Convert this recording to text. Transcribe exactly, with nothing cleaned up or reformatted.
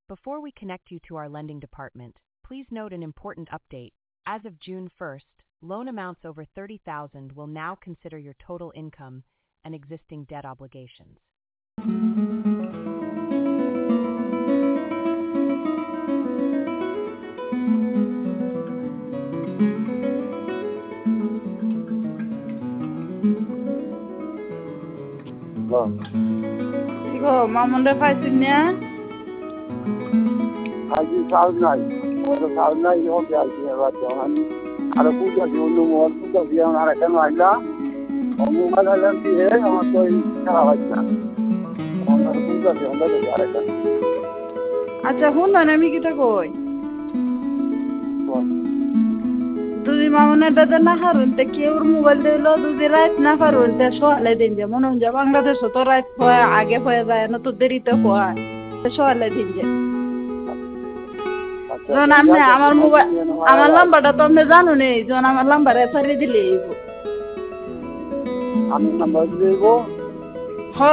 Before we connect you to our lending department, please note an important update. As of June first, loan amounts over thirty thousand will now consider your total income and existing debt obligations. কি গো মামুনরে পাইছিস না? আজকে sound নাই ওটা sound নাই ও যাইছে এবার যখন আর পূজা দিন মোবাইল পূজা দিয়ে আর কেন আইলা ও মোবাইল আইলাম দিয়ে আমার তো খারাপ হচ্ছে না আমার পূজা দিয়ে আমরা তো আর একটা আচ্ছা শুন না আমি কিটা কই দুদি মামুনের দাদা না হারুন তে কেউর মোবাইল দিলো দুদি রাত না পারুন তে সকালে দিন যে মনে হয় বাংলাদেশ তো রাত হয় আগে হয়ে যায় না তো দেরিতে হয় সকালে দিন যে যখন আপনি আমার মোবাইল আমার নাম্বারটা তো আপনি জানো নেই যখন আমার নাম্বারে সারিয়ে দিলে আমি নাম্বার দিয়ে